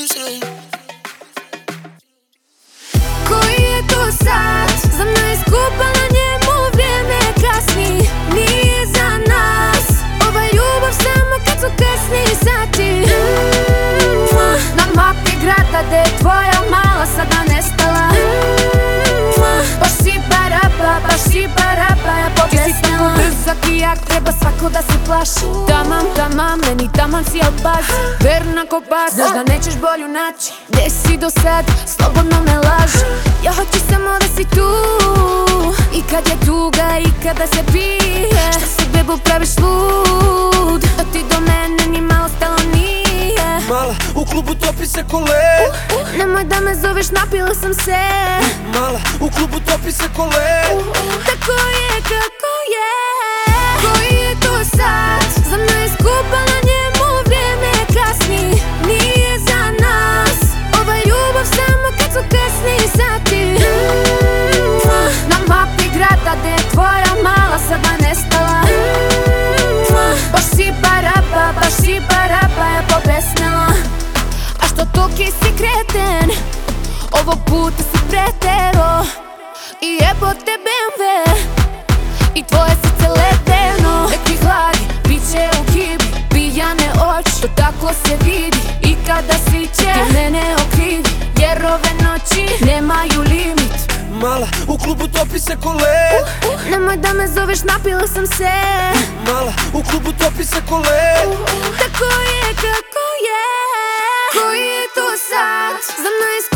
Koji je to sat? Za mnom je skupa, na njemu vrijeme kasni. Nije za nas ova ljubav samo kad su kasni sati. Na mapi grada gde je tvoja mala sada nestala. Baš si baraba, baš si baraba, ja pobjesnila. Ti si tako brzak i jak, treba svako da se plaši. Tamam, meni taman si, al pazi, verna ko pas. Znaš da nećeš bolju naći, gdje si do sad, slobodno me laži. Ja hoću samo da si tu, i kad je tuga, i kada se pije. Šta si bebu praviš lud, da ti do mene ni malo stalo nije. Mala, u klubu topi se kole. Nemoj da me zoveš, napila sam se. Mala, u klubu topi se kole. Tako je, kako je. Koji je to sat? Za mnom je skupa, na njemu vrijeme kasni. Nije za nas ova ljubav samo kad su kasni sati. Na mapi grada gde je tvoja mala sada nestala. Baš si baraba, baš si baraba, ja pobesnila. A što toki si kreten, ovog puta si pretero. I jebote BMW i tvoje srce ledeno. Nek mi hladi, bit će u kibi, pijane oči, to tako se vidi. I kada sviće ti mene okrivi, jer ove noći nemaju limit. Mala, u klubu topi se kole. Nemoj da me zoveš, napila sam se. Mala, u klubu topi se kole. Tako je, kako je. Koji je to sat? Za mnom je